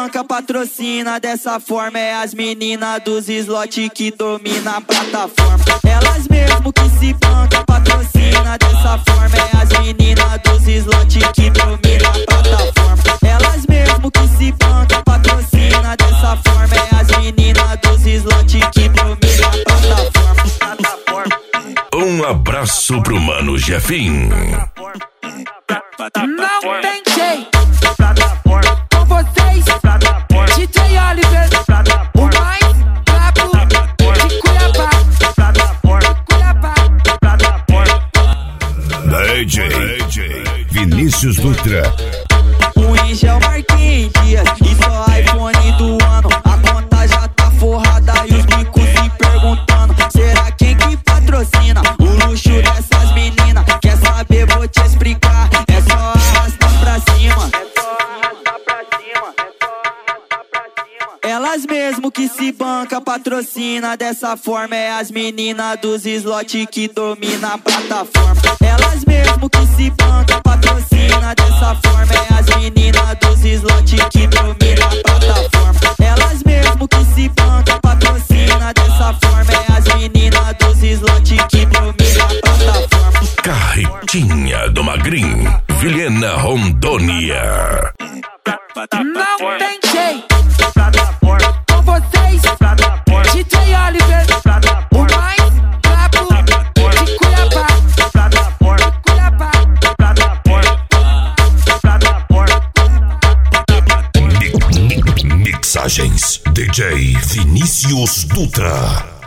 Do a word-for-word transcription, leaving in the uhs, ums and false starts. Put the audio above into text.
banca, patrocina. Dessa forma é as meninas dos slot que domina a plataforma. Elas mesmo que se banca, patrocina. Dessa forma é as meninas dos slot que domina a plataforma. Elas mesmo que se banca, patrocina. Dessa forma é as meninas dos slot que domina a plataforma. Um abraço pro mano Jefinho. Não tem jeito com vocês, D J Oliver, o mais brabo de Cuiabá, Cuiabá. D J Vinícius Dutra. O Inge é o Marquinhos Dias e só iPhone do ano. A conta já tá forrada e os bicos se perguntando: será quem que patrocina o luxo dessas meninas? Quer saber? Vou te explicar. É só arrastar pra cima. Elas mesmo que se banca, patrocina. Dessa forma é as meninas dos slot que domina a plataforma. Elas mesmo que se banca, patrocina. Dessa forma é as meninas dos slot que domina a plataforma. Elas mesmo que se banca, patrocina. Dessa forma é as meninas dos slot que domina a plataforma. Carretinha do Magrinho, Vilhena, Rondônia. Não tem jeito com vocês, D J Oliver, o mais brabo de Cuiabá, Cuiabá. Mixagens D J Vinícius Dutra.